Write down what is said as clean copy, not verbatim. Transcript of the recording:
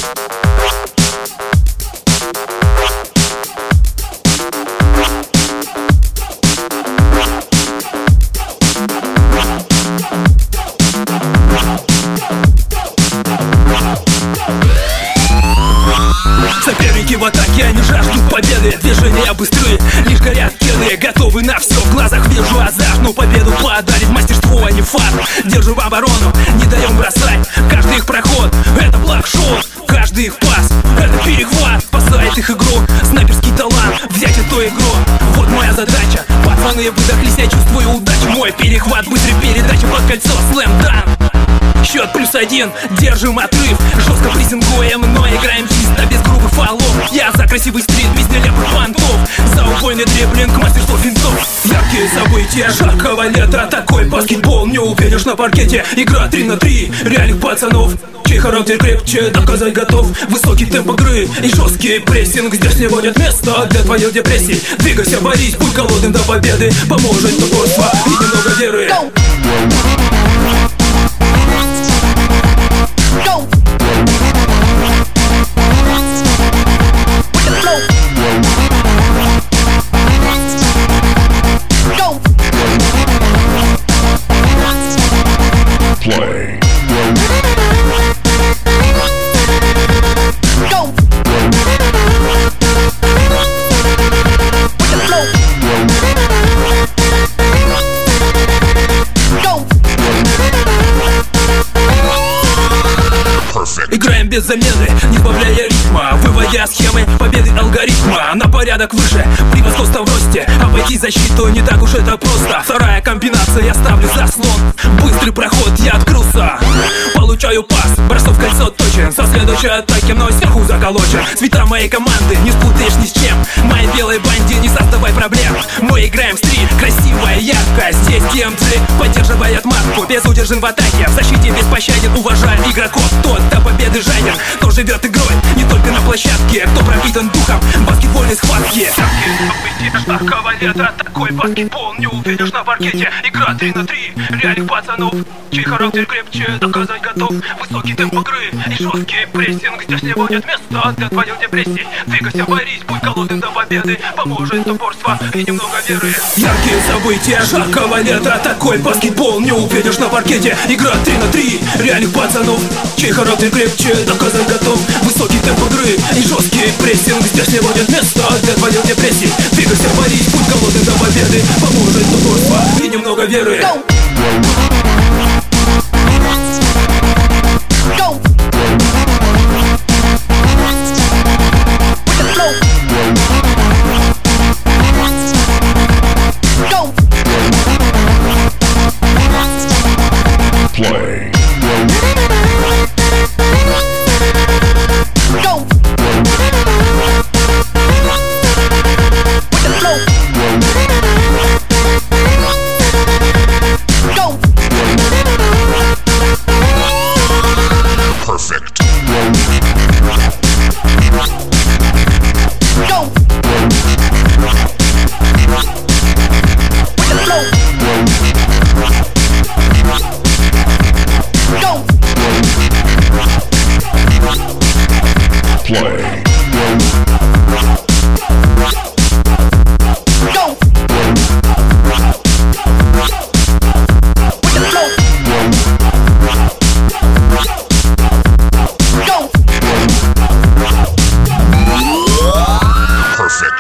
Соперники в атаке, они жаждут победы. Движения быстрые, лишь горят кеды. Готовы на все, в глазах вижу азарт. Но победу подарит мастерство, а не фарт. Держим оборону, не даем бросать. Каждый их проход, это блокшот. Каждый их пас, это перехват. Спасает их игрок, снайперский талант. Взять эту игру, вот моя задача. Пацаны выдохлись, я чувствую удачу. Мой перехват, быстрый передача под кольцо, слэм-дан. Счет +1, держим отрыв. Жестко прессингуем, но играем чисто, без грубых фолов. Я за красивый стрит, без нелепых понтов. За убойный дриблинг, мастерство финтов. Яркие события жаркого лета. Такой баскетбол не увидишь на паркете. Игра 3 на 3, реальных пацанов, чей характер крепче, доказать готов. Высокий темп игры и жесткий прессинг. Здесь не будет места для твоих депрессий. Двигайся, борись, будь голодным до победы. Поможет упорство и немного веры. Play. Go. Играем без замены, не сбавляя ритма, выводя схемы победы алгоритма на порядок выше, превосходство в росте. Обойти защиту не так уж это просто. Вторая комбинация, я ставлю заслон. Быстрый проход, я открылся. Получаю пас, бросок в кольцо точен. Со следующей атаки мной сверху заколочен. Цвета моей команды не спутаешь ни с чем. Моей белой банде не создавай проблем. Мы играем в стрит, красивая, ярко. Здесь DMZ поддерживает марку. Безудержен в атаке, в защите беспощаден. Уважаем игроков, тот до победы жаден. Кто живет игрой, не только на площадке. Кто пропитан духом баскетбольной схватки. События жаркого лета. Такой баскетбол не увидишь на паркете. Игра 3 на 3, реальных пацанов, чей характер крепче, доказать готов. Высокий темп игры и жесткий прессинг. Здесь не будет места для твоих депрессий. Двигайся, борись, будь голодным до победы. Поможет упорство и немного веры. Яркие события жаркого лета. Такой баскетбол не увидишь на паркете. Игра 3 на 3, реальных пацанов, чей характер крепче, доказать готов. Высокий темп игры и жесткий прессинг. Здесь не будет места для твоих депрессий. Двигайся, борись, будь голодным до победы. Поможет упорство и немного веры. Play. Perfect. Play. Perfect.